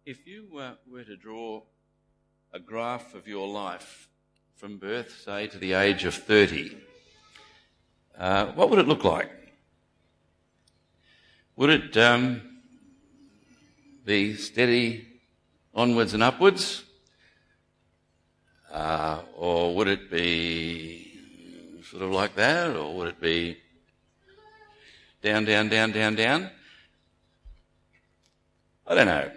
If you were to draw a graph of your life from birth, say, to the age of 30, what would it look like? Would it be steady onwards and upwards? Or would it be sort of like that? Or would it be down, down, down, down, down? I don't know.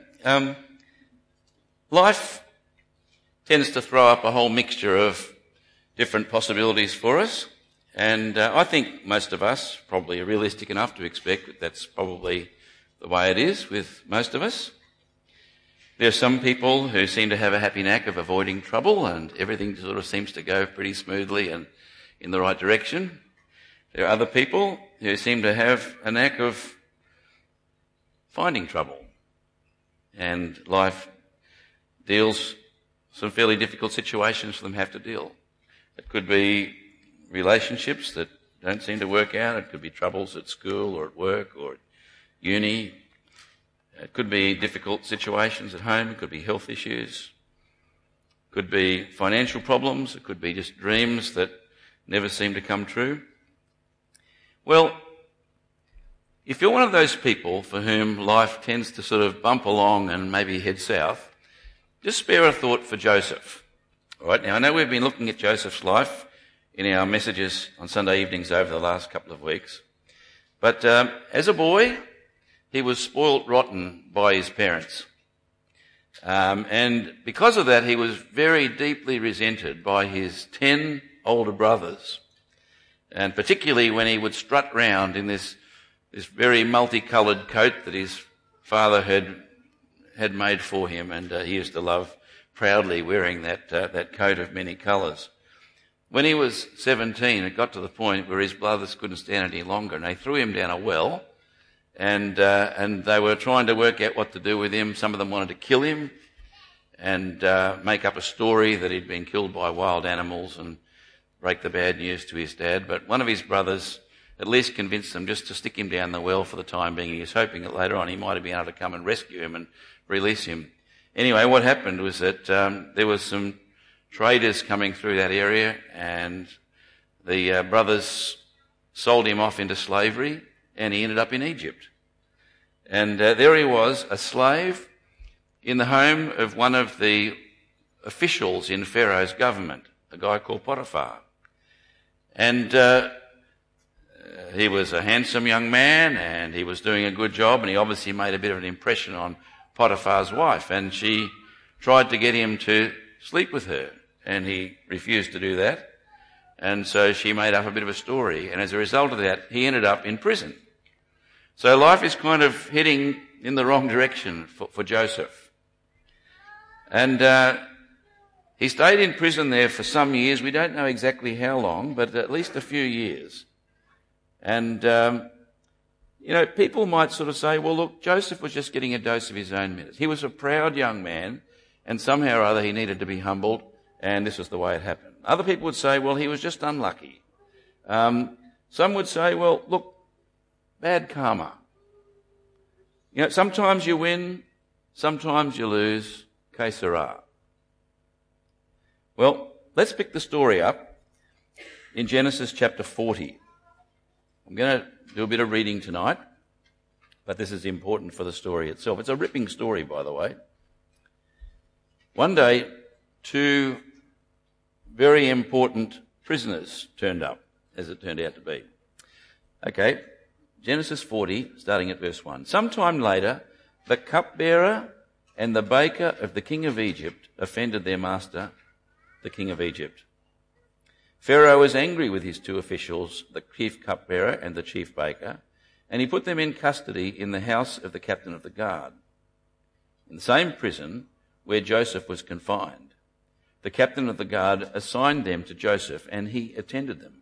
Life tends to throw up a whole mixture of different possibilities for us, and I think most of us probably are realistic enough to expect that that's probably the way it is with most of us. There are some people who seem to have a happy knack of avoiding trouble, and everything sort of seems to go pretty smoothly and in the right direction. There are other people who seem to have a knack of finding trouble, and life deals some fairly difficult situations for them have to deal. It could be relationships that don't seem to work out. It could be troubles at school or at work or at uni. It could be difficult situations at home. It could be health issues. It could be financial problems. It could be just dreams that never seem to come true. Well, if you're one of those people for whom life tends to sort of bump along and maybe head south, just spare a thought for Joseph. All right, now I know we've been looking at Joseph's life in our messages on Sunday evenings over the last couple of weeks. But as a boy, he was spoilt rotten by his parents. And because of that, he was very deeply resented by his 10 older brothers. And particularly when he would strut round in this very multicoloured coat that his father had made for him, and he used to love proudly wearing that coat of many colours. When he was 17, it got to the point where his brothers couldn't stand it any longer, and they threw him down a well, and they were trying to work out what to do with him. Some of them wanted to kill him and make up a story that he'd been killed by wild animals and break the bad news to his dad. But one of his brothers at least convinced them just to stick him down the well for the time being. He was hoping that later on he might have been able to come and rescue him and release him. Anyway, what happened was that there was some traders coming through that area, and the brothers sold him off into slavery, and he ended up in Egypt. And there he was, a slave in the home of one of the officials in Pharaoh's government, a guy called Potiphar. And he was a handsome young man, and he was doing a good job, and he obviously made a bit of an impression on Potiphar's wife, and she tried to get him to sleep with her, and he refused to do that. And so she made up a bit of a story, and as a result of that, he ended up in prison. So life is kind of heading in the wrong direction for Joseph. And he stayed in prison there for some years. We don't know exactly how long, but at least a few years. And, people might sort of say, well, look, Joseph was just getting a dose of his own medicine. He was a proud young man, and somehow or other he needed to be humbled, and this was the way it happened. Other people would say, well, he was just unlucky. Some would say, well, look, bad karma. Sometimes you win, sometimes you lose, que sera. Well, let's pick the story up in Genesis chapter 40. I'm going to do a bit of reading tonight, but this is important for the story itself. It's a ripping story, by the way. One day, 2 very important prisoners turned up, as it turned out to be. Okay, Genesis 40, starting at verse 1. Sometime later, the cupbearer and the baker of the king of Egypt offended their master, the king of Egypt. Pharaoh was angry with his 2 officials, the chief cupbearer and the chief baker, and he put them in custody in the house of the captain of the guard, in the same prison where Joseph was confined. The captain of the guard assigned them to Joseph, and he attended them.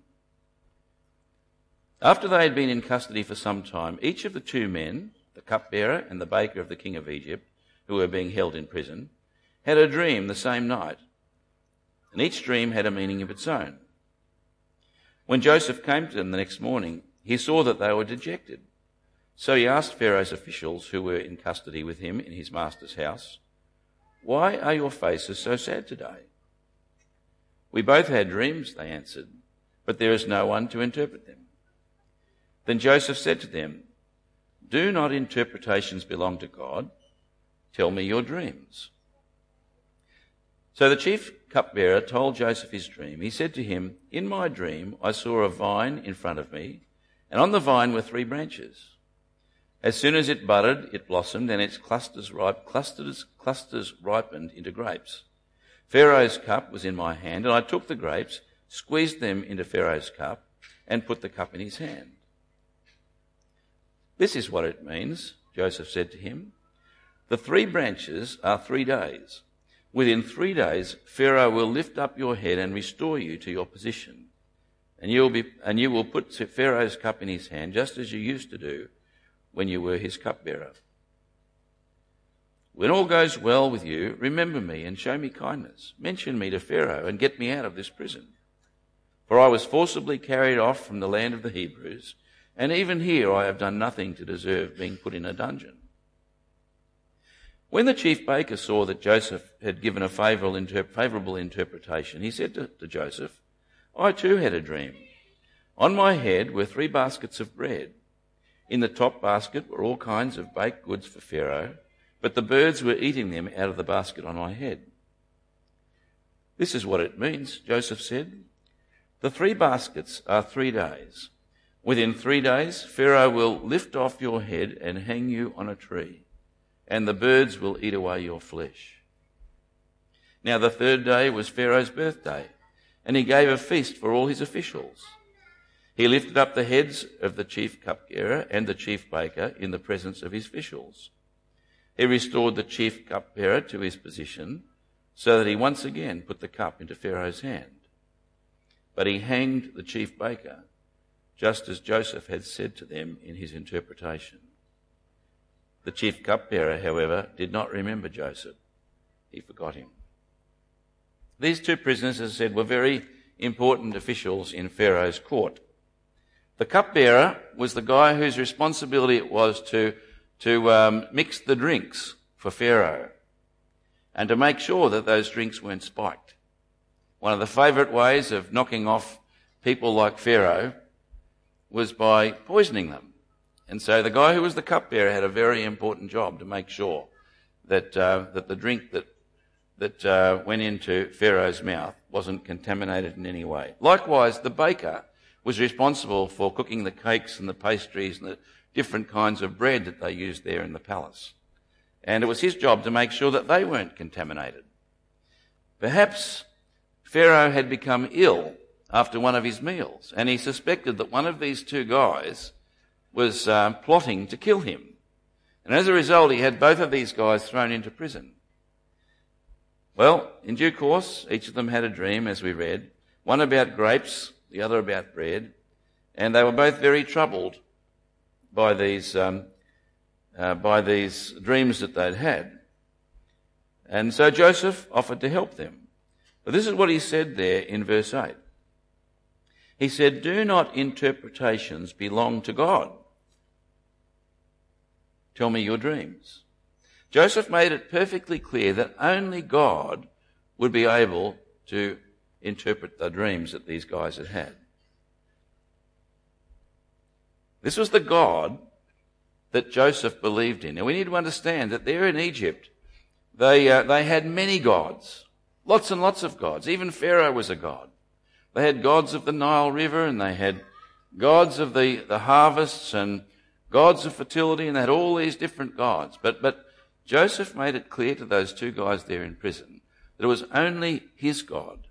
After they had been in custody for some time, each of the 2 men, the cupbearer and the baker of the king of Egypt, who were being held in prison, had a dream the same night, and each dream had a meaning of its own. When Joseph came to them the next morning, he saw that they were dejected. So he asked Pharaoh's officials who were in custody with him in his master's house, "Why are your faces so sad today?" "We both had dreams," they answered, "but there is no one to interpret them." Then Joseph said to them, "Do not interpretations belong to God? Tell me your dreams." So the chief cupbearer told Joseph his dream. He said to him, "In my dream I saw a vine in front of me, and on the vine were 3 branches. As soon as it budded, it blossomed, and its clusters ripened into grapes. Pharaoh's cup was in my hand, and I took the grapes, squeezed them into Pharaoh's cup, and put the cup in his hand." "This is what it means," Joseph said to him. "The 3 branches are 3 days. Within 3 days, Pharaoh will lift up your head and restore you to your position. And you will put Pharaoh's cup in his hand, just as you used to do when you were his cupbearer. When all goes well with you, remember me and show me kindness. Mention me to Pharaoh and get me out of this prison. For I was forcibly carried off from the land of the Hebrews, and even here I have done nothing to deserve being put in a dungeon." When the chief baker saw that Joseph had given a favourable interpretation, he said to Joseph, "I too had a dream. On my head were 3 baskets of bread. In the top basket were all kinds of baked goods for Pharaoh, but the birds were eating them out of the basket on my head." "This is what it means," Joseph said. "The 3 baskets are 3 days. Within 3 days, Pharaoh will lift off your head and hang you on a tree, and the birds will eat away your flesh." Now the 3rd day was Pharaoh's birthday, and he gave a feast for all his officials. He lifted up the heads of the chief cupbearer and the chief baker in the presence of his officials. He restored the chief cupbearer to his position, so that he once again put the cup into Pharaoh's hand. But he hanged the chief baker, just as Joseph had said to them in his interpretation. The chief cupbearer, however, did not remember Joseph. He forgot him. These 2 prisoners, as I said, were very important officials in Pharaoh's court. The cupbearer was the guy whose responsibility it was to mix the drinks for Pharaoh and to make sure that those drinks weren't spiked. One of the favourite ways of knocking off people like Pharaoh was by poisoning them. And so the guy who was the cupbearer had a very important job to make sure that the drink that went into Pharaoh's mouth wasn't contaminated in any way. Likewise, the baker was responsible for cooking the cakes and the pastries and the different kinds of bread that they used there in the palace. And it was his job to make sure that they weren't contaminated. Perhaps Pharaoh had become ill after one of his meals, and he suspected that one of these 2 guys was plotting to kill him. And as a result, he had both of these guys thrown into prison. Well, in due course, each of them had a dream, as we read, one about grapes, the other about bread, and they were both very troubled by these dreams that they'd had. And so Joseph offered to help them. But this is what he said there in verse 8. He said, "Do not interpretations belong to God? Tell me your dreams." Joseph made it perfectly clear that only God would be able to interpret the dreams that these guys had had. This was the God that Joseph believed in. And we need to understand that there in Egypt, they had many gods, lots and lots of gods. Even Pharaoh was a god. They had gods of the Nile River, and they had gods of the harvests and gods of fertility, and they had all these different gods. But Joseph made it clear to those 2 guys there in prison that it was only his God.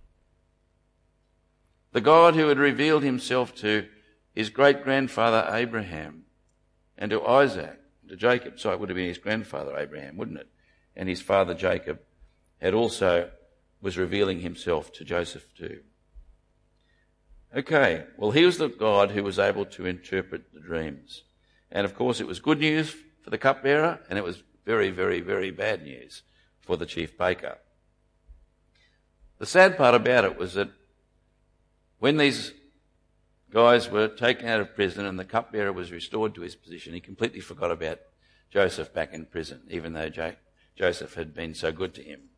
The God who had revealed himself to his great-grandfather Abraham and to Isaac, to Jacob. So it would have been his grandfather Abraham, wouldn't it? And his father Jacob was revealing himself to Joseph too. Okay, well, he was the God who was able to interpret the dreams. And of course it was good news for the cupbearer, and it was very, very, very bad news for the chief baker. The sad part about it was that when these guys were taken out of prison and the cupbearer was restored to his position, he completely forgot about Joseph back in prison, even though Joseph had been so good to him.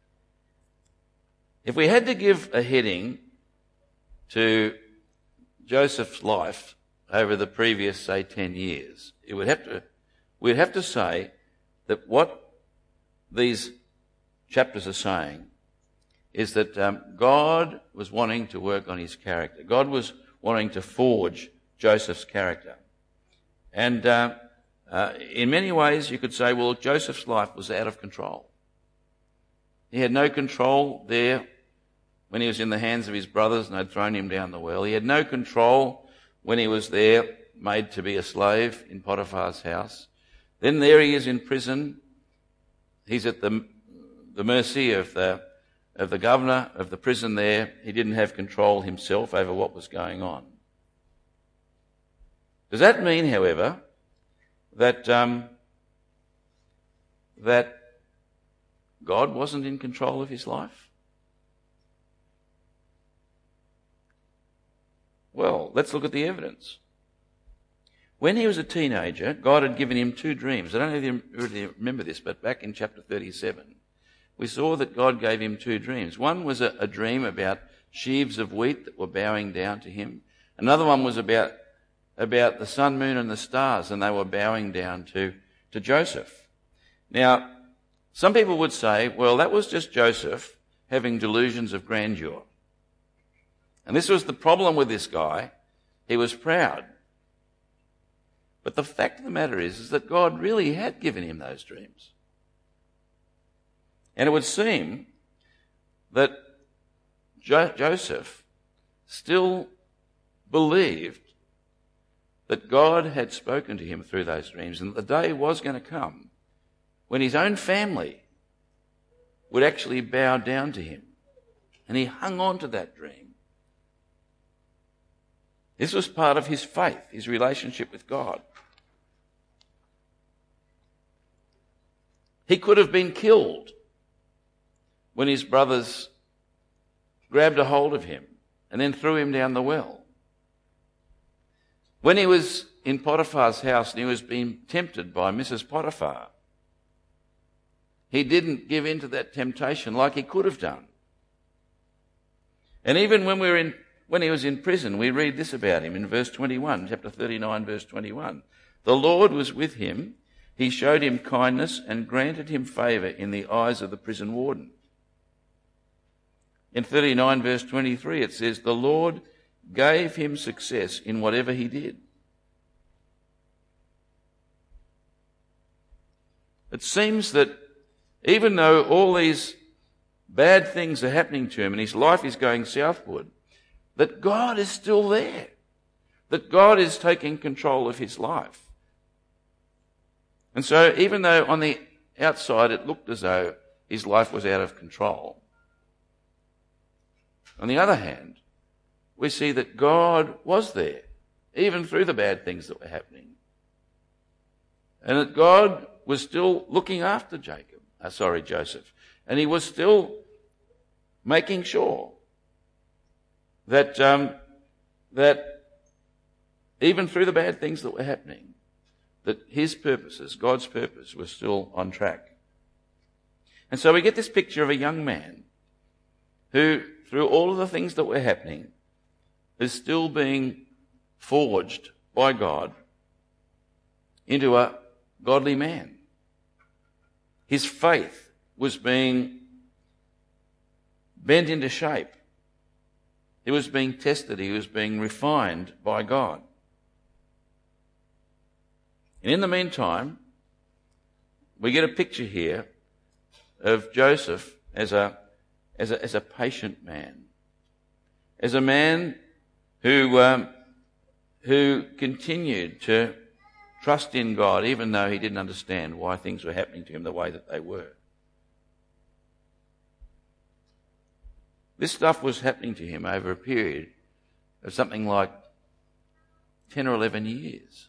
If we had to give a heading to Joseph's life over the previous, say, 10 years, we'd have to say that what these chapters are saying is that God was wanting to work on his character. God was wanting to forge Joseph's character. And in many ways you could say, well, Joseph's life was out of control. He had no control there when he was in the hands of his brothers and they'd thrown him down the well. He had no control when he was there, made to be a slave in Potiphar's house. Then there he is in prison. He's at the mercy of the governor of the prison there. He didn't have control himself over what was going on. Does that mean, however, that God wasn't in control of his life? Well, let's look at the evidence. When he was a teenager, God had given him 2 dreams. I don't know if you really remember this, but back in chapter 37, we saw that God gave him 2 dreams. One was a dream about sheaves of wheat that were bowing down to him. Another one was about the sun, moon and the stars, and they were bowing down to Joseph. Now, some people would say, well, that was just Joseph having delusions of grandeur. And this was the problem with this guy. He was proud. But the fact of the matter is that God really had given him those dreams. And it would seem that Joseph still believed that God had spoken to him through those dreams, and that the day was going to come when his own family would actually bow down to him. And he hung on to that dream. This was part of his faith, his relationship with God. He could have been killed when his brothers grabbed a hold of him and then threw him down the well. When he was in Potiphar's house and he was being tempted by Mrs. Potiphar, he didn't give in to that temptation like he could have done. And even when he was in prison, we read this about him in verse 21, chapter 39, verse 21. The Lord was with him. He showed him kindness and granted him favour in the eyes of the prison warden. In 39, verse 23, it says, the Lord gave him success in whatever he did. It seems that even though all these bad things are happening to him and his life is going southward, that God is still there, that God is taking control of his life. And so even though on the outside it looked as though his life was out of control, on the other hand, we see that God was there, even through the bad things that were happening. And that God was still looking after Joseph. And he was still making sure that even through the bad things that were happening, that his purposes, God's purpose, was still on track. And so we get this picture of a young man who, through all of the things that were happening, is still being forged by God into a godly man. His faith was being bent into shape. He was being tested. He was being refined by God. And in the meantime, we get a picture here of Joseph as a patient man, as a man who continued to trust in God even though he didn't understand why things were happening to him the way that they were. This stuff was happening to him over a period of something like 10 or 11 years.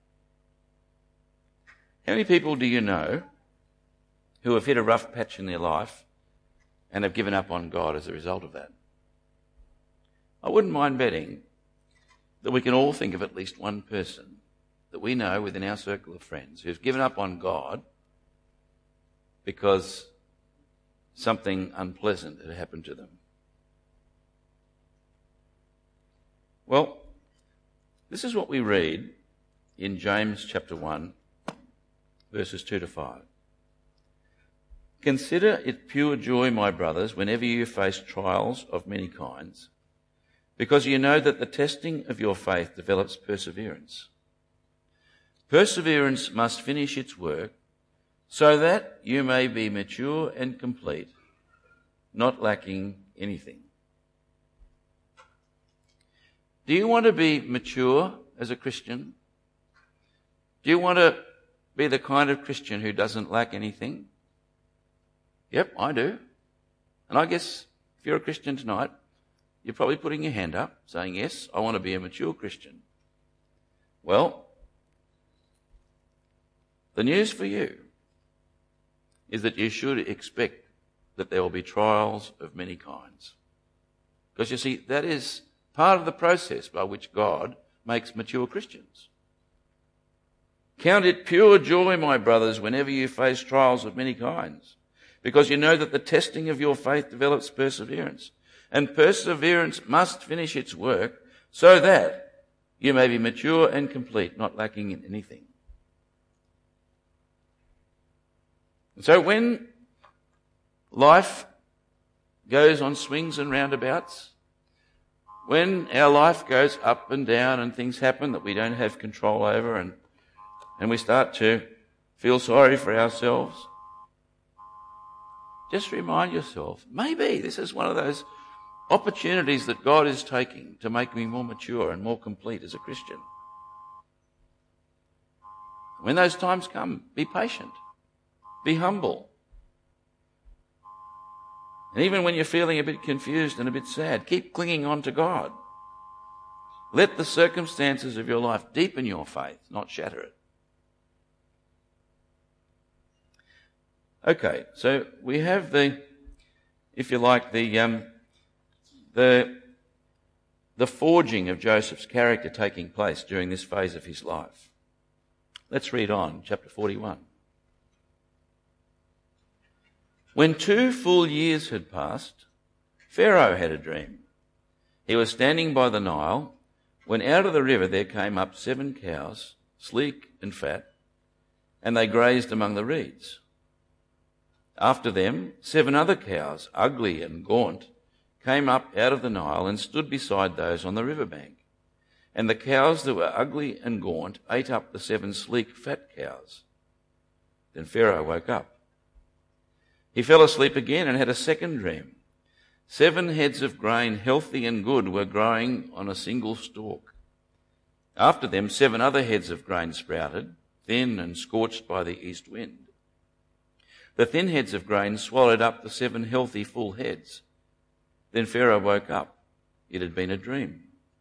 How many people do you know who have hit a rough patch in their life and have given up on God as a result of that? I wouldn't mind betting that we can all think of at least one person that we know within our circle of friends who's given up on God because something unpleasant had happened to them. Well, this is what we read in James chapter 1, verses 2 to 5. Consider it pure joy, my brothers, whenever you face trials of many kinds, because you know that the testing of your faith develops perseverance. Perseverance must finish its work so that you may be mature and complete, not lacking anything. Do you want to be mature as a Christian? Do you want to be the kind of Christian who doesn't lack anything? Yep, I do. And I guess if you're a Christian tonight, you're probably putting your hand up saying, yes, I want to be a mature Christian. Well, the news for you is that you should expect that there will be trials of many kinds. Because you see, that is part of the process by which God makes mature Christians. Count it pure joy, my brothers, whenever you face trials of many kinds, because you know that the testing of your faith develops perseverance. And perseverance must finish its work so that you may be mature and complete, not lacking in anything. And so when life goes on swings and roundabouts, when our life goes up and down and things happen that we don't have control over and we start to feel sorry for ourselves, just remind yourself, maybe this is one of those opportunities that God is taking to make me more mature and more complete as a Christian. When those times come, be patient, be humble. And even when you're feeling a bit confused and a bit sad, keep clinging on to God. Let the circumstances of your life deepen your faith, not shatter it. Okay, so we have the forging of Joseph's character taking place during this phase of his life. Let's read on, chapter 41. When 2 full years had passed, Pharaoh had a dream. He was standing by the Nile when out of the river there came up 7 cows, sleek and fat, and they grazed among the reeds. After them, 7 other cows, ugly and gaunt, came up out of the Nile and stood beside those on the riverbank. And the cows that were ugly and gaunt ate up the 7 sleek, fat cows. Then Pharaoh woke up. He fell asleep again and had a second dream. 7 heads of grain, healthy and good, were growing on a single stalk. After them, 7 other heads of grain sprouted, thin and scorched by the east wind. The thin heads of grain swallowed up the 7 healthy full heads. Then Pharaoh woke up. It had been a dream.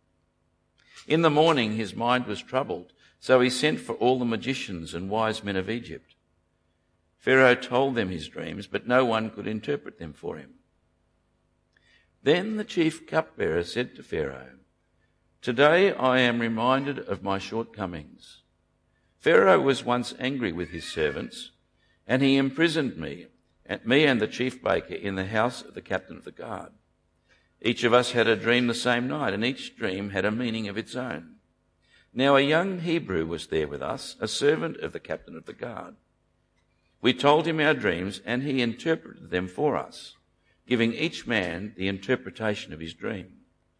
In the morning his mind was troubled, so he sent for all the magicians and wise men of Egypt. Pharaoh told them his dreams, but no one could interpret them for him. Then the chief cupbearer said to Pharaoh, "Today I am reminded of my shortcomings. Pharaoh was once angry with his servants, and he imprisoned me and the chief baker in the house of the captain of the guard. Each of us had a dream the same night, and each dream had a meaning of its own. Now a young Hebrew was there with us, a servant of the captain of the guard. We told him our dreams, and he interpreted them for us, giving each man the interpretation of his dream.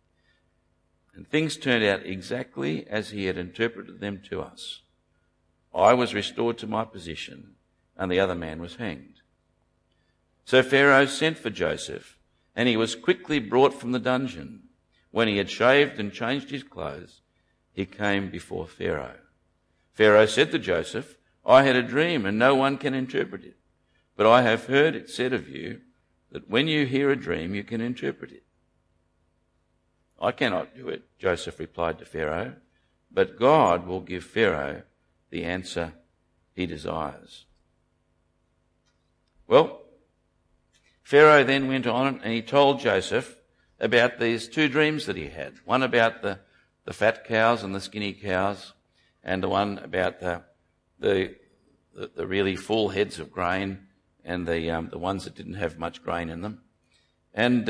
And things turned out exactly as he had interpreted them to us. I was restored to my position, and the other man was hanged. So Pharaoh sent for Joseph, and he was quickly brought from the dungeon. When he had shaved and changed his clothes, he came before Pharaoh. Pharaoh said to Joseph, I had a dream, and no one can interpret it. But I have heard it said of you that when you hear a dream, you can interpret it. I cannot do it, Joseph replied to Pharaoh, but God will give Pharaoh the answer he desires. Well, Pharaoh then went on and he told Joseph about these 2 dreams that he had. One about the the fat cows and the skinny cows, and the one about the really full heads of grain and the ones that didn't have much grain in them. And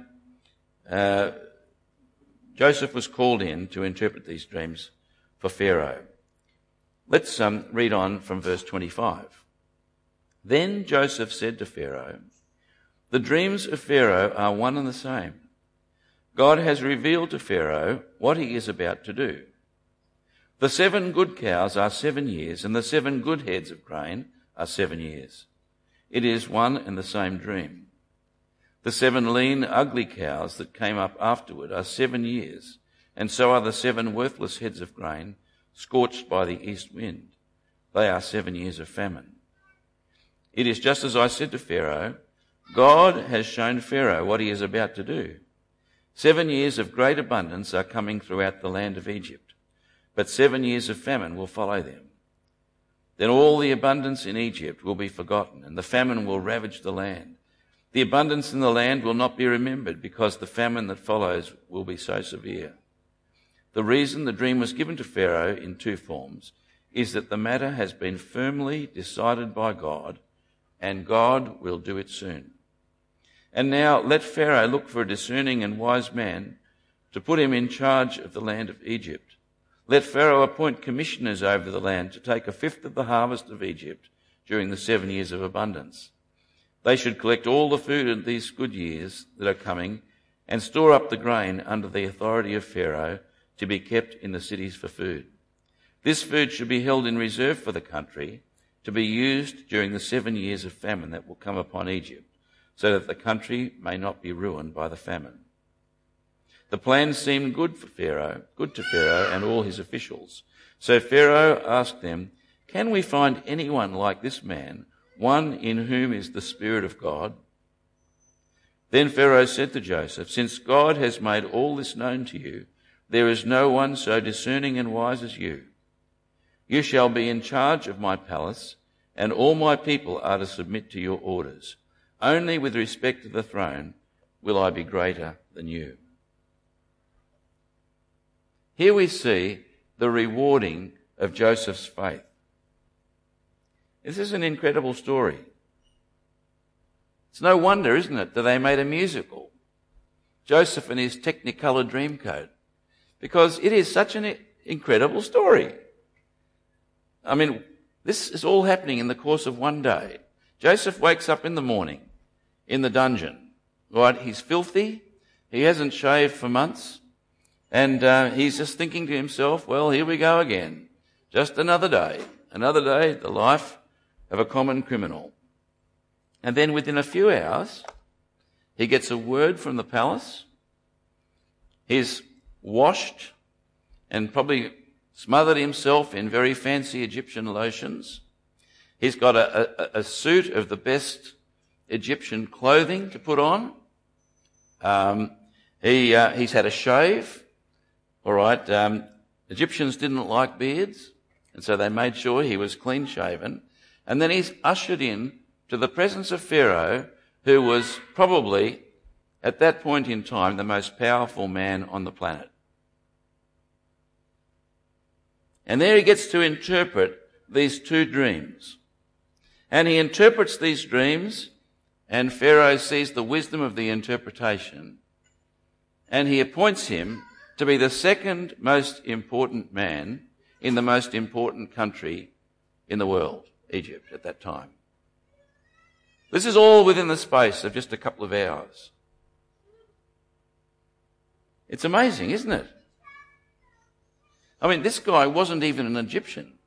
Joseph was called in to interpret these dreams for Pharaoh. Let's read on from verse 25. Then Joseph said to Pharaoh, "The dreams of Pharaoh are one and the same. God has revealed to Pharaoh what he is about to do. The 7 good cows are 7 years, and the 7 good heads of grain are 7 years. It is one and the same dream. The 7 lean, ugly cows that came up afterward are 7 years, and so are the 7 worthless heads of grain scorched by the east wind. They are 7 years of famine. It is just as I said to Pharaoh. God has shown Pharaoh what he is about to do. 7 years of great abundance are coming throughout the land of Egypt, but 7 years of famine will follow them. Then all the abundance in Egypt will be forgotten, and the famine will ravage the land. The abundance in the land will not be remembered, because the famine that follows will be so severe. The reason the dream was given to Pharaoh in 2 forms is that the matter has been firmly decided by God, and God will do it soon. And now let Pharaoh look for a discerning and wise man to put him in charge of the land of Egypt. Let Pharaoh appoint commissioners over the land to take 1/5 of the harvest of Egypt during the 7 years of abundance. They should collect all the food in these good years that are coming and store up the grain under the authority of Pharaoh to be kept in the cities for food. This food should be held in reserve for the country to be used during the 7 years of famine that will come upon Egypt, so that the country may not be ruined by the famine." The plan seemed good to Pharaoh and all his officials. So Pharaoh asked them, "Can we find anyone like this man, one in whom is the Spirit of God?" Then Pharaoh said to Joseph, "Since God has made all this known to you, there is no one so discerning and wise as you. You shall be in charge of my palace, and all my people are to submit to your orders. Only with respect to the throne will I be greater than you." Here we see the rewarding of Joseph's faith. This is an incredible story. It's no wonder, isn't it, that they made a musical, Joseph and his Technicolor Dreamcoat, because it is such an incredible story. I mean, this is all happening in the course of one day. Joseph wakes up in the morning in the dungeon, right? He's filthy. He hasn't shaved for months. And he's just thinking to himself, well, here we go again. Just another day, the life of a common criminal. And then within a few hours, he gets a word from the palace. He's washed and probably smothered himself in very fancy Egyptian lotions. He's got a suit of the best Egyptian clothing to put on. He's had a shave. All right. Egyptians didn't like beards, and so they made sure he was clean shaven. And then he's ushered in to the presence of Pharaoh, who was probably, at that point in time, the most powerful man on the planet. And there he gets to interpret these 2 dreams. And he interprets these dreams, and Pharaoh sees the wisdom of the interpretation, and he appoints him to be the 2nd most important man in the most important country in the world, Egypt, at that time. This is all within the space of just a couple of hours. It's amazing, isn't it? I mean, this guy wasn't even an Egyptian.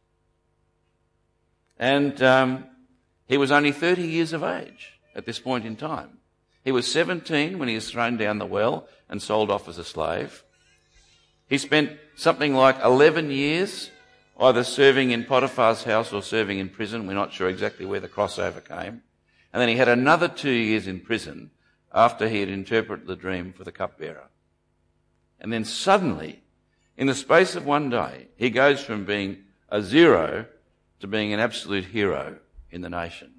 And he was only 30 years of age at this point in time. He was 17 when he was thrown down the well and sold off as a slave. He spent something like 11 years either serving in Potiphar's house or serving in prison. We're not sure exactly where the crossover came. And then he had another 2 years in prison after he had interpreted the dream for the cupbearer. And then suddenly, in the space of one day, he goes from being a zero to being an absolute hero in the nation.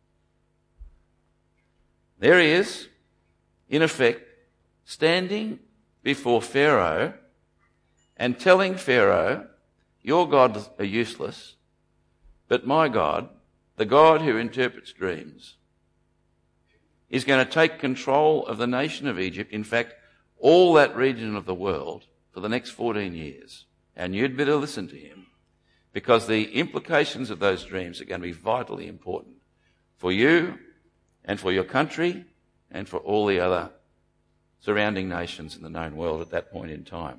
There he is, in effect, standing before Pharaoh and telling Pharaoh, your gods are useless, but my God, the God who interprets dreams, is going to take control of the nation of Egypt, in fact, all that region of the world, for the next 14 years. And you'd better listen to him, because the implications of those dreams are going to be vitally important for you and for your country and for all the other surrounding nations in the known world at that point in time.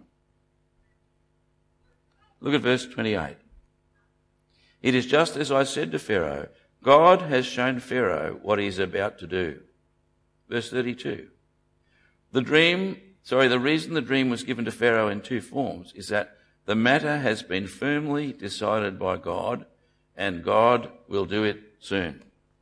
Look at verse 28. It is just as I said to Pharaoh, God has shown Pharaoh what he is about to do. Verse 32. The reason the dream was given to Pharaoh in two forms is that the matter has been firmly decided by God, and God will do it soon.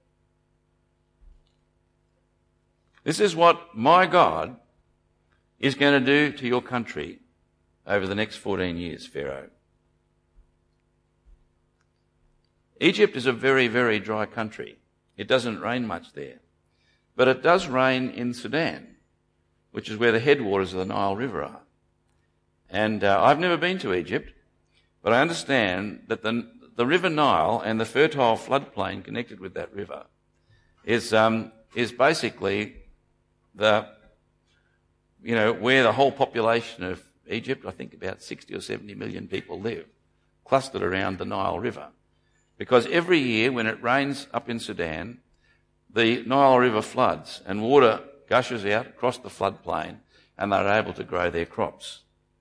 This is what my God is going to do to your country over the next 14 years, Pharaoh. Egypt is a very, very dry country. It doesn't rain much there. But it does rain in Sudan, which is where the headwaters of the Nile River are. And I've never been to Egypt, but I understand that the River Nile and the fertile floodplain connected with that river is basically where the whole population of Egypt, I think about 60 or 70 million people live, clustered around the Nile River. Because every year when it rains up in Sudan, the Nile River floods and water gushes out across the floodplain, and they're able to grow their crops.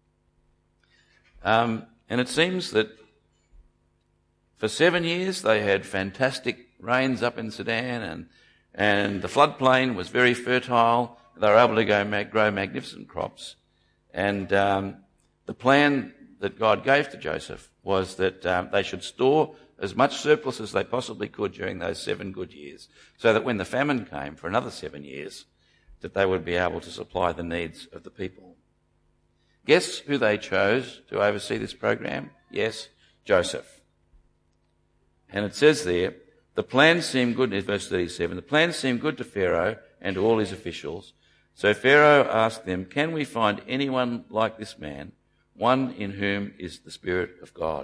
And it seems that for 7 years they had fantastic rains up in Sudan, and the floodplain was very fertile. They were able to grow magnificent crops. And the plan that God gave to Joseph was that they should store as much surplus as they possibly could during those 7 good years, so that when the famine came for another 7 years, that they would be able to supply the needs of the people. Guess who they chose to oversee this program? Yes, Joseph. And it says there, the plan seemed good, in verse 37, the plan seemed good to Pharaoh and to all his officials. So Pharaoh asked them, can we find anyone like this man, one in whom is the Spirit of God?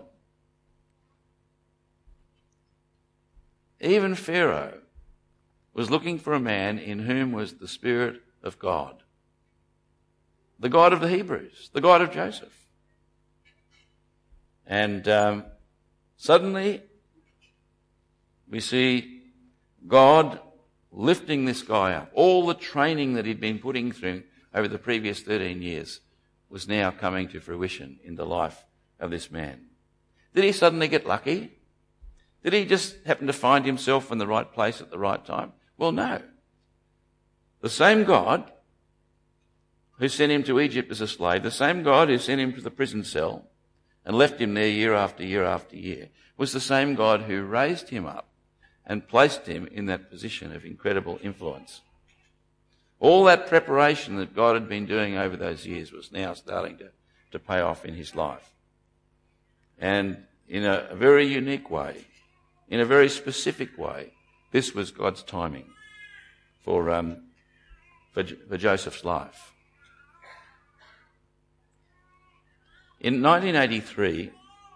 Even Pharaoh was looking for a man in whom was the Spirit of God. The God of the Hebrews, the God of Joseph. And suddenly we see God lifting this guy up. All the training that he'd been putting through over the previous 13 years was now coming to fruition in the life of this man. Did he suddenly get lucky? Did he just happen to find himself in the right place at the right time? Well, no. The same God who sent him to Egypt as a slave, the same God who sent him to the prison cell and left him there year after year after year, was the same God who raised him up and placed him in that position of incredible influence. All that preparation that God had been doing over those years was now starting to pay off in his life. And in a very unique way, in a very specific way, this was God's timing for Joseph's life. In 1983,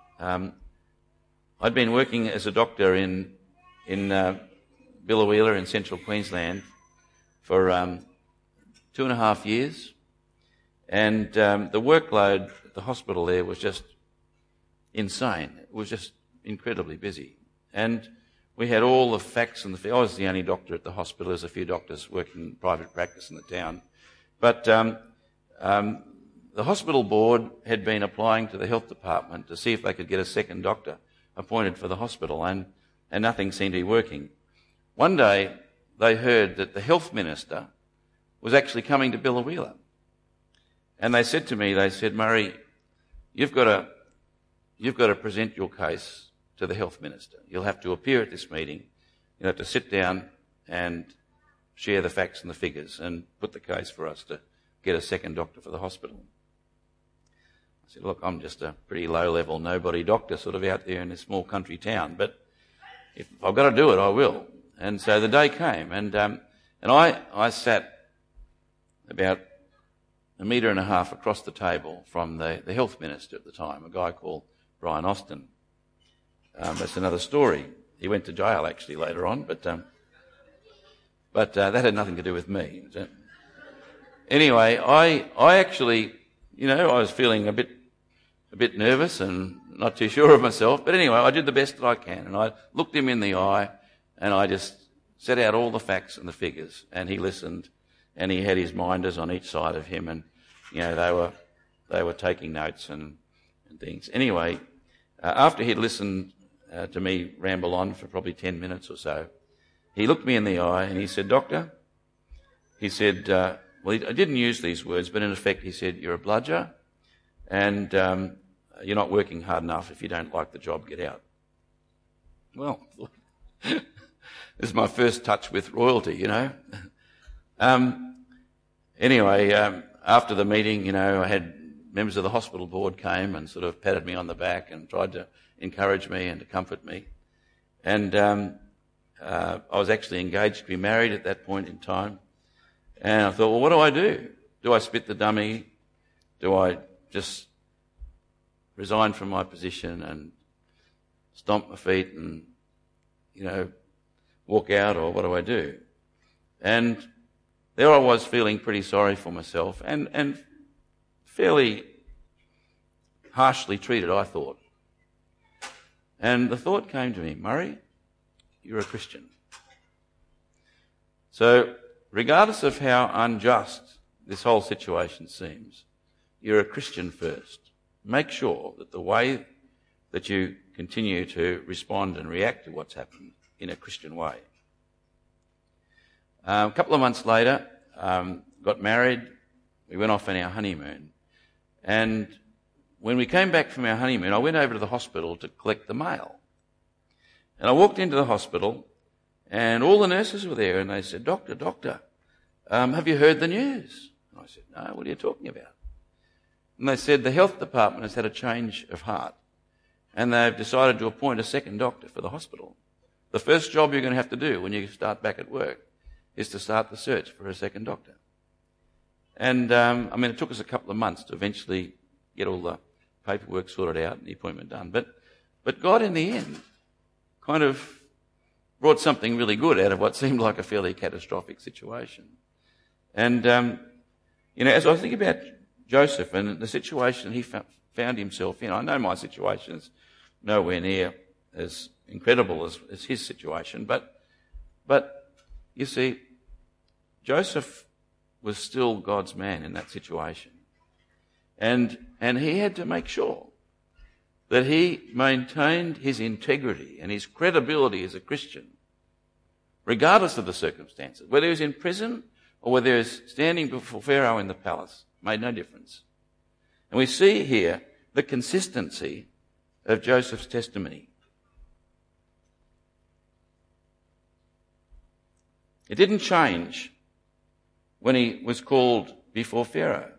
I'd been working as a doctor in Biloela in central Queensland for 2.5 years, and the workload at the hospital there was just insane. It was just incredibly busy, and we had all the facts and I was the only doctor at the hospital. There's a few doctors working in private practice in the town, but the hospital board had been applying to the health department to see if they could get a second doctor appointed for the hospital, and nothing seemed to be working. One day they heard that the health minister was actually coming to Biloela, and they said to me, Murray, you've got to present your case to the health minister. You'll have to appear at this meeting. You'll have to sit down and share the facts and the figures and put the case for us to get a second doctor for the hospital. I said, look, I'm just a pretty low-level nobody doctor sort of out there in a small country town, but if I've got to do it, I will. And so the day came, and I sat about a metre and a half across the table from the health minister at the time, a guy called Brian Austin. That's another story. He went to jail actually later on, but that had nothing to do with me. Anyway, I actually, I was feeling a bit nervous and not too sure of myself. But anyway, I did the best that I can, and I looked him in the eye, and I just set out all the facts and the figures, and he listened, and he had his minders on each side of him, and they were taking notes and things. Anyway, after he'd listened to me ramble on for probably 10 minutes or so, he looked me in the eye and he said, "Doctor," he said, I didn't use these words, but in effect he said, "You're a bludger, and you're not working hard enough. If you don't like the job, get out." Well, this is my first touch with royalty, Anyway, after the meeting, I had members of the hospital board came and sort of patted me on the back and tried to encourage me and to comfort me. And I was actually engaged to be married at that point in time. And I thought, well, what do I do? Do I spit the dummy? Do I just resign from my position and stomp my feet and, walk out, or what do I do? And there I was feeling pretty sorry for myself and fairly harshly treated, I thought. And the thought came to me, "Murray, you're a Christian. So regardless of how unjust this whole situation seems, you're a Christian first. Make sure that the way that you continue to respond and react to what's happened in a Christian way." A couple of months later, got married. We went off on our honeymoon. And when we came back from our honeymoon, I went over to the hospital to collect the mail. And I walked into the hospital, and all the nurses were there, and they said, Doctor, have you heard the news?" And I said, "No, what are you talking about?" And they said, "The health department has had a change of heart, and they've decided to appoint a second doctor for the hospital. The first job you're going to have to do when you start back at work is to start the search for a second doctor." And, it took us a couple of months to eventually get all the paperwork sorted out and the appointment done. But God, in the end, kind of brought something really good out of what seemed like a fairly catastrophic situation. And, as I think about Joseph and the situation he found himself in, I know my situation is nowhere near as incredible as his situation, but you see, Joseph was still God's man in that situation. And he had to make sure that he maintained his integrity and his credibility as a Christian, regardless of the circumstances. Whether he was in prison or whether he was standing before Pharaoh in the palace, made no difference. And we see here the consistency of Joseph's testimony. It didn't change when he was called before Pharaoh.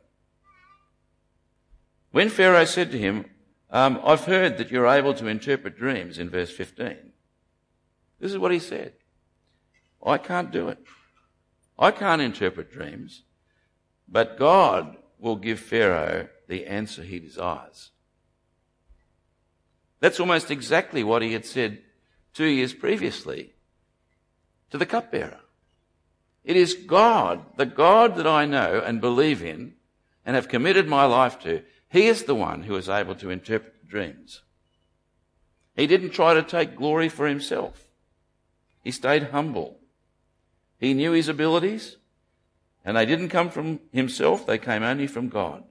When Pharaoh said to him, "I've heard that you're able to interpret dreams," in verse 15. This is what he said. "I can't do it. I can't interpret dreams, but God will give Pharaoh the answer he desires." That's almost exactly what he had said 2 years previously to the cupbearer. It is God, the God that I know and believe in and have committed my life to. He is the one who is able to interpret dreams. He didn't try to take glory for himself. He stayed humble. He knew his abilities, and they didn't come from himself, they came only from God.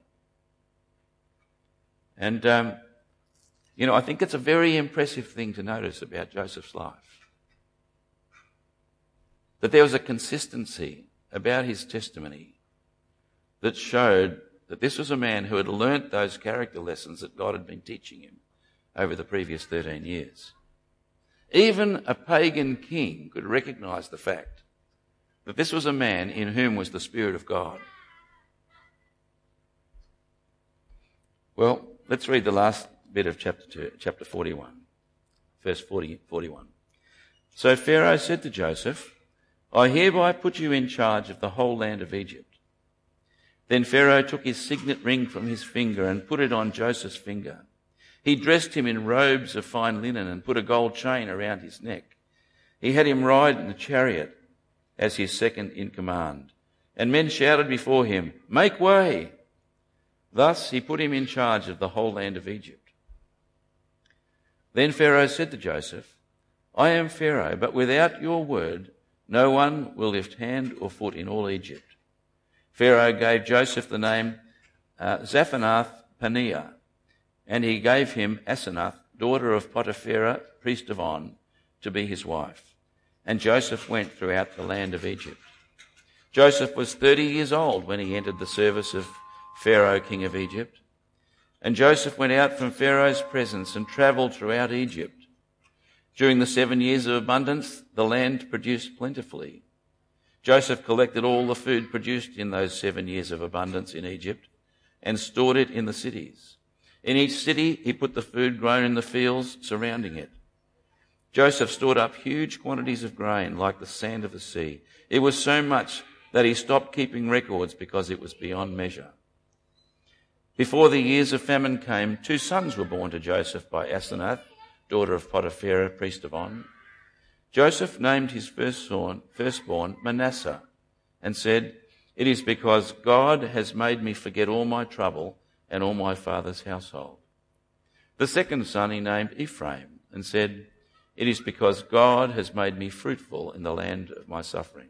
And, I think it's a very impressive thing to notice about Joseph's life. That there was a consistency about his testimony that showed that this was a man who had learnt those character lessons that God had been teaching him over the previous 13 years. Even a pagan king could recognise the fact that this was a man in whom was the Spirit of God. Well, let's read the last bit of chapter 41, verse 41. "So Pharaoh said to Joseph, I hereby put you in charge of the whole land of Egypt. Then Pharaoh took his signet ring from his finger and put it on Joseph's finger. He dressed him in robes of fine linen and put a gold chain around his neck. He had him ride in the chariot as his second in command. And men shouted before him, "Make way!" Thus he put him in charge of the whole land of Egypt. Then Pharaoh said to Joseph, "I am Pharaoh, but without your word, no one will lift hand or foot in all Egypt." Pharaoh gave Joseph the name Zaphenath-Paneah, and he gave him Asenath, daughter of Potiphera, priest of On, to be his wife. And Joseph went throughout the land of Egypt. Joseph was 30 years old when he entered the service of Pharaoh, king of Egypt. And Joseph went out from Pharaoh's presence and travelled throughout Egypt. During the 7 years of abundance, the land produced plentifully. Joseph collected all the food produced in those 7 years of abundance in Egypt and stored it in the cities. In each city, he put the food grown in the fields surrounding it. Joseph stored up huge quantities of grain like the sand of the sea. It was so much that he stopped keeping records because it was beyond measure. Before the years of famine came, 2 sons were born to Joseph by Asenath, daughter of Potiphera, priest of On. Joseph named his firstborn Manasseh and said, "It is because God has made me forget all my trouble and all my father's household." The second son he named Ephraim and said, "It is because God has made me fruitful in the land of my suffering."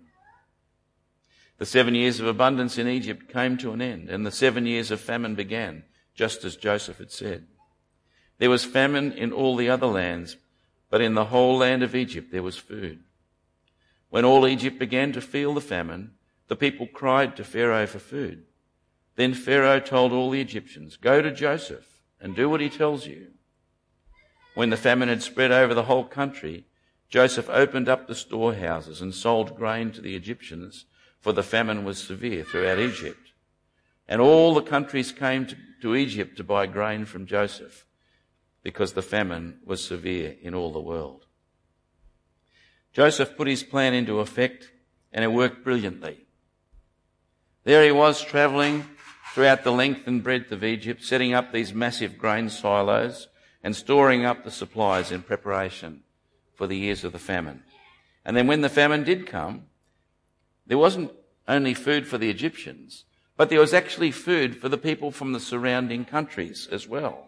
The 7 years of abundance in Egypt came to an end, and the 7 years of famine began, just as Joseph had said. There was famine in all the other lands, but in the whole land of Egypt there was food. When all Egypt began to feel the famine, the people cried to Pharaoh for food. Then Pharaoh told all the Egyptians, "Go to Joseph and do what he tells you." When the famine had spread over the whole country, Joseph opened up the storehouses and sold grain to the Egyptians, for the famine was severe throughout Egypt. And all the countries came to Egypt to buy grain from Joseph, because the famine was severe in all the world. Joseph put his plan into effect, and it worked brilliantly. There he was, travelling throughout the length and breadth of Egypt, setting up these massive grain silos and storing up the supplies in preparation for the years of the famine. And then when the famine did come, there wasn't only food for the Egyptians, but there was actually food for the people from the surrounding countries as well.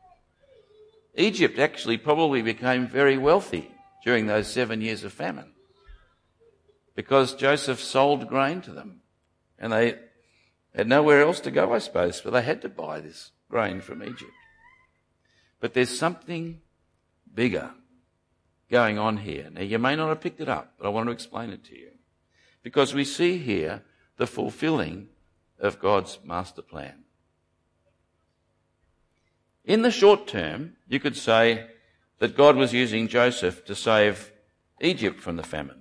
Egypt actually probably became very wealthy during those 7 years of famine because Joseph sold grain to them, and they had nowhere else to go, I suppose, but they had to buy this grain from Egypt. But there's something bigger going on here. Now, you may not have picked it up, but I want to explain it to you. Because we see here the fulfilling of God's master plan. In the short term, you could say that God was using Joseph to save Egypt from the famine.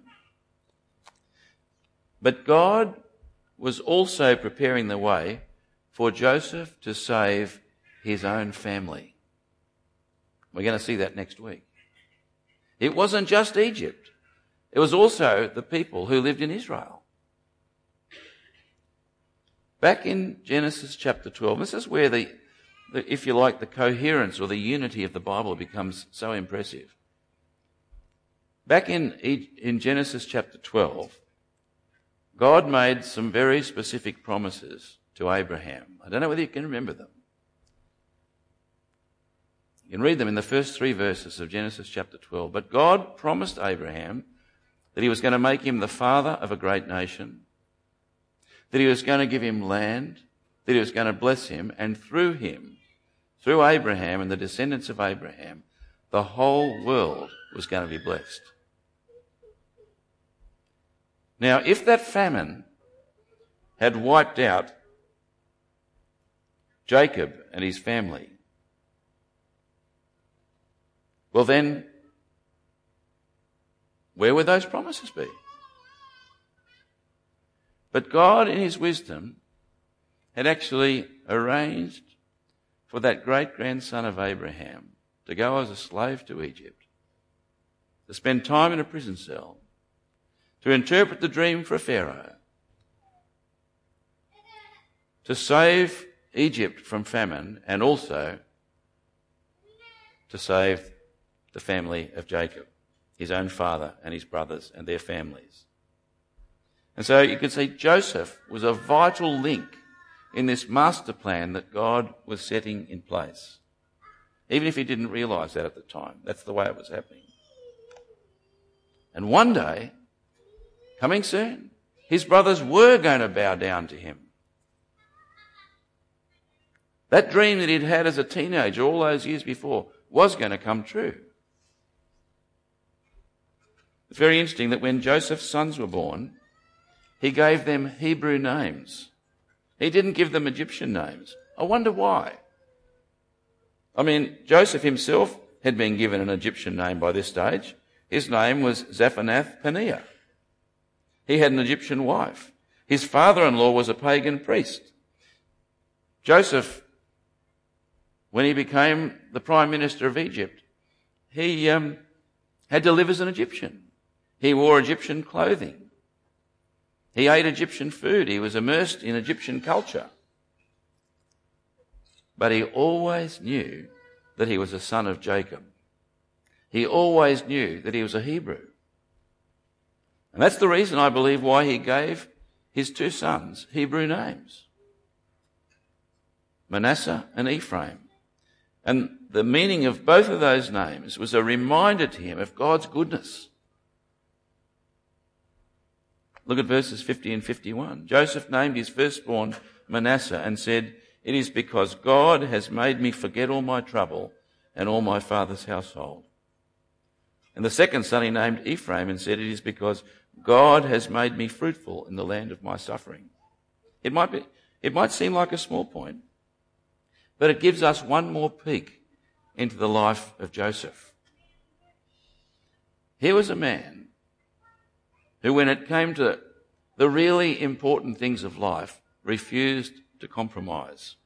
But God was also preparing the way for Joseph to save his own family. We're going to see that next week. It wasn't just Egypt. It was also the people who lived in Israel. Back in Genesis chapter 12, this is where the if you like, the coherence or the unity of the Bible becomes so impressive. Back in Genesis chapter 12, God made some very specific promises to Abraham. I don't know whether you can remember them. You can read them in the first 3 verses of Genesis chapter 12. But God promised Abraham that he was going to make him the father of a great nation, that he was going to give him land, that he was going to bless him, and through him, through Abraham and the descendants of Abraham, the whole world was going to be blessed. Now, if that famine had wiped out Jacob and his family, well then, where would those promises be? But God, in his wisdom, had actually arranged for that great-grandson of Abraham to go as a slave to Egypt, to spend time in a prison cell, to interpret the dream for Pharaoh, to save Egypt from famine and also to save the family of Jacob, his own father and his brothers and their families. And so you can see Joseph was a vital link in this master plan that God was setting in place. Even if he didn't realise that at the time. That's the way it was happening. And one day, coming soon, his brothers were going to bow down to him. That dream that he'd had as a teenager all those years before was going to come true. It's very interesting that when Joseph's sons were born, he gave them Hebrew names. He didn't give them Egyptian names. I wonder why. I mean, Joseph himself had been given an Egyptian name by this stage. His name was Zaphanath-Paneah. He had an Egyptian wife. His father-in-law was a pagan priest. Joseph, when he became the prime minister of Egypt, he had to live as an Egyptian. He wore Egyptian clothing. He ate Egyptian food. He was immersed in Egyptian culture. But he always knew that he was a son of Jacob. He always knew that he was a Hebrew. And that's the reason, I believe, why he gave his two sons Hebrew names, Manasseh and Ephraim. And the meaning of both of those names was a reminder to him of God's goodness. Look at verses 50 and 51. Joseph named his firstborn Manasseh and said, "It is because God has made me forget all my trouble and all my father's household." And the second son he named Ephraim and said, "It is because God has made me fruitful in the land of my suffering." It might seem like a small point, but it gives us one more peek into the life of Joseph. Here was a man who, when it came to the really important things of life, refused to compromise.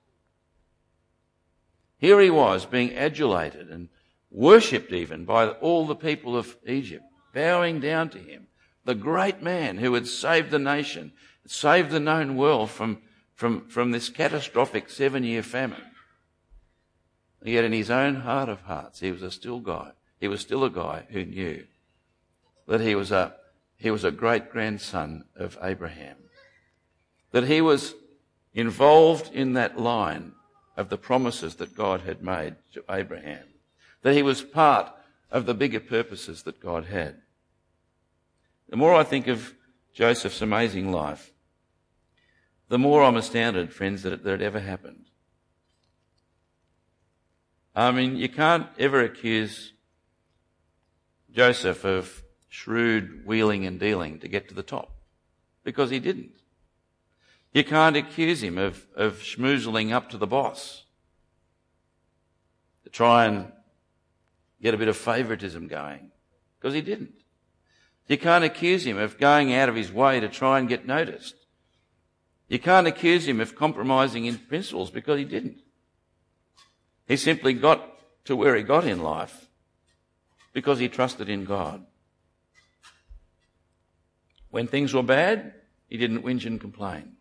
Here he was being adulated and worshipped even by all the people of Egypt, bowing down to him, the great man who had saved the nation, saved the known world from this catastrophic 7-year famine. Yet in his own heart of hearts, he was still a guy who knew that he was a great-grandson of Abraham, that he was involved in that line of the promises that God had made to Abraham, that he was part of the bigger purposes that God had. The more I think of Joseph's amazing life, the more I'm astounded, friends, that it ever happened. I mean, you can't ever accuse Joseph of shrewd wheeling and dealing to get to the top, because he didn't. You can't accuse him of schmoozling up to the boss to try and get a bit of favouritism going, because he didn't. You can't accuse him of going out of his way to try and get noticed. You can't accuse him of compromising in principles, because he didn't. He simply got to where he got in life because he trusted in God. When things were bad, he didn't whinge and complain.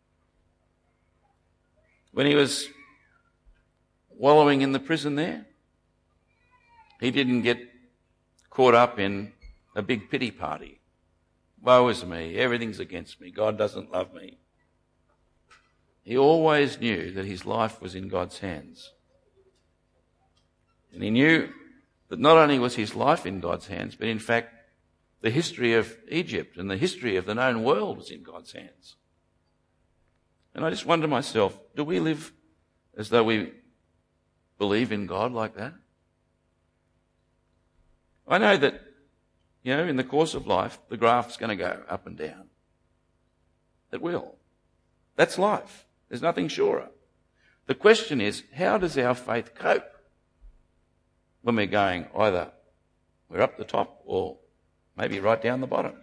When he was wallowing in the prison there, he didn't get caught up in a big pity party. Woe is me, everything's against me, God doesn't love me. He always knew that his life was in God's hands. And he knew that not only was his life in God's hands, but in fact, the history of Egypt and the history of the known world was in God's hands. And I just wonder myself, do we live as though we believe in God like that? I know that, in the course of life, the graph's going to go up and down. It will. That's life. There's nothing surer. The question is, how does our faith cope when we're going either we're up the top or maybe right down the bottom?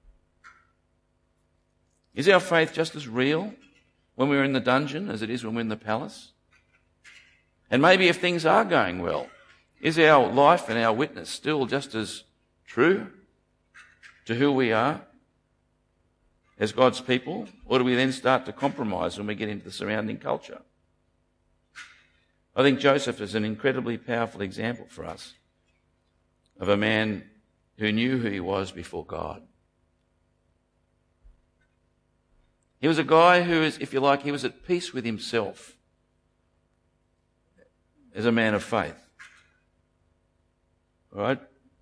Is our faith just as real when we're in the dungeon as it is when we're in the palace? And maybe if things are going well, is our life and our witness still just as true to who we are? as God's people, or do we then start to compromise when we get into the surrounding culture? I think Joseph is an incredibly powerful example for us of a man who knew who he was before God. He was a guy who is, if you like, he was at peace with himself as a man of faith. All right?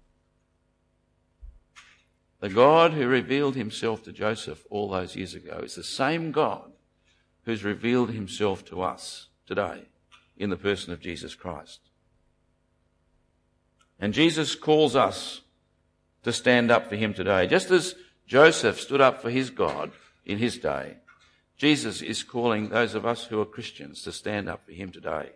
The God who revealed himself to Joseph all those years ago is the same God who's revealed himself to us today in the person of Jesus Christ. And Jesus calls us to stand up for him today. Just as Joseph stood up for his God in his day, Jesus is calling those of us who are Christians to stand up for him today.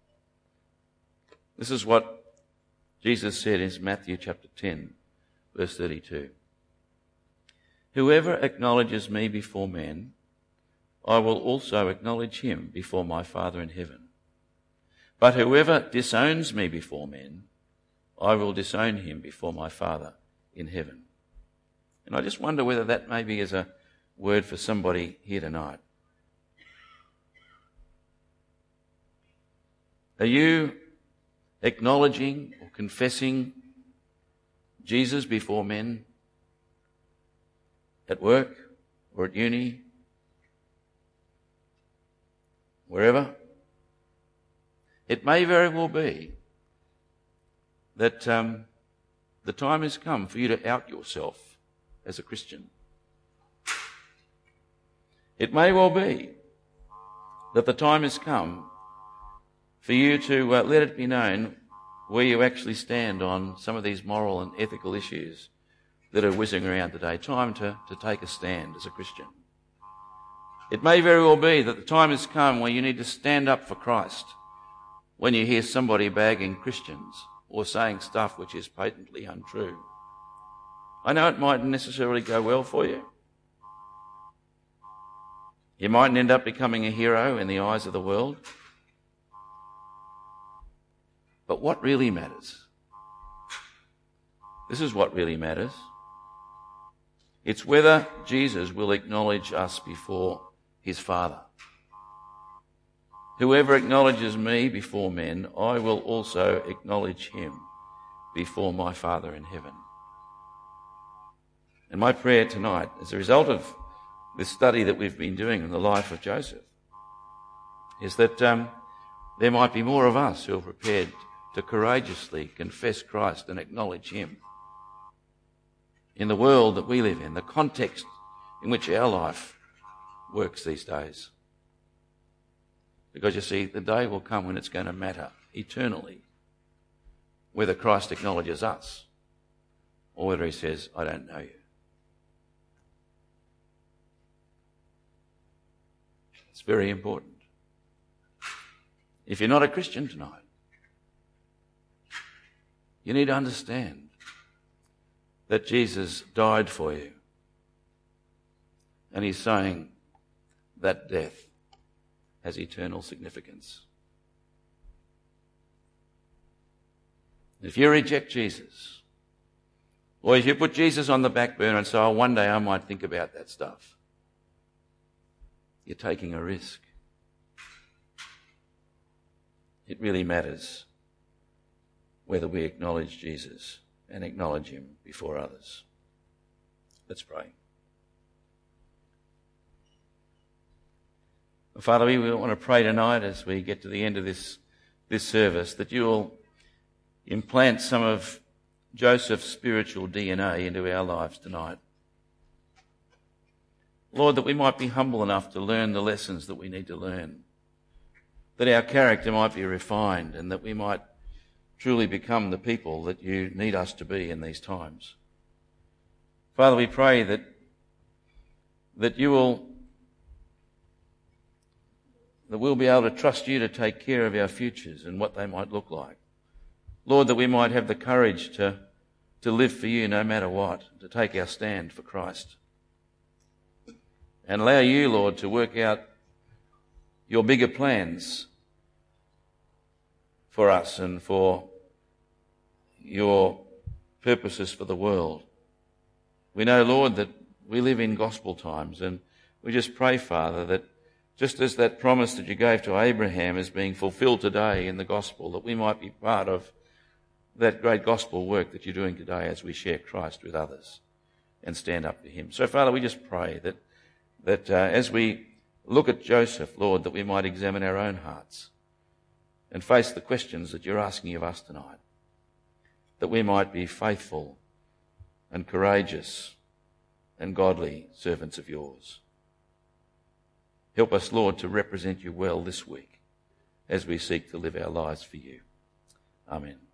This is what Jesus said in Matthew chapter 10, verse 32. Whoever acknowledges me before men, I will also acknowledge him before my Father in heaven. But whoever disowns me before men, I will disown him before my Father in heaven. And I just wonder whether that maybe is a word for somebody here tonight. Are you acknowledging or confessing Jesus before men at work or at uni, wherever? It may very well be that the time has come for you to out yourself as a Christian. It may well be that the time has come for you to let it be known where you actually stand on some of these moral and ethical issues that are whizzing around today. Time to take a stand as a Christian. It may very well be that the time has come where you need to stand up for Christ when you hear somebody bagging Christians or saying stuff which is patently untrue. I know it mightn't necessarily go well for you. You mightn't end up becoming a hero in the eyes of the world. But what really matters? This is what really matters. It's whether Jesus will acknowledge us before his Father. Whoever acknowledges me before men, I will also acknowledge him before my Father in heaven. And my prayer tonight, as a result of this study that we've been doing in the life of Joseph, is that there might be more of us who are prepared to courageously confess Christ and acknowledge him in the world that we live in, the context in which our life works these days. Because you see, the day will come when it's going to matter eternally whether Christ acknowledges us or whether he says, I don't know you. It's very important. If you're not a Christian tonight, you need to understand that Jesus died for you. And he's saying that death has eternal significance. If you reject Jesus, or if you put Jesus on the back burner and say, oh, one day I might think about that stuff, you're taking a risk. It really matters whether we acknowledge Jesus and acknowledge him before others. Let's pray. Father, we want to pray tonight as we get to the end of this service that you will implant some of Joseph's spiritual DNA into our lives tonight. Lord, that we might be humble enough to learn the lessons that we need to learn, that our character might be refined and that we might truly become the people that you need us to be in these times. Father, we pray that we'll be able to trust you to take care of our futures and what they might look like. Lord, that we might have the courage to live for you no matter what, to take our stand for Christ. And allow you, Lord, to work out your bigger plans for us and for your purposes for the world. We know, Lord, that we live in gospel times, and we just pray, Father, that just as that promise that you gave to Abraham is being fulfilled today in the gospel, that we might be part of that great gospel work that you're doing today as we share Christ with others and stand up to him. So, Father, we just pray that as we look at Joseph, Lord, that we might examine our own hearts and face the questions that you're asking of us tonight, that we might be faithful and courageous and godly servants of yours. Help us, Lord, to represent you well this week as we seek to live our lives for you. Amen.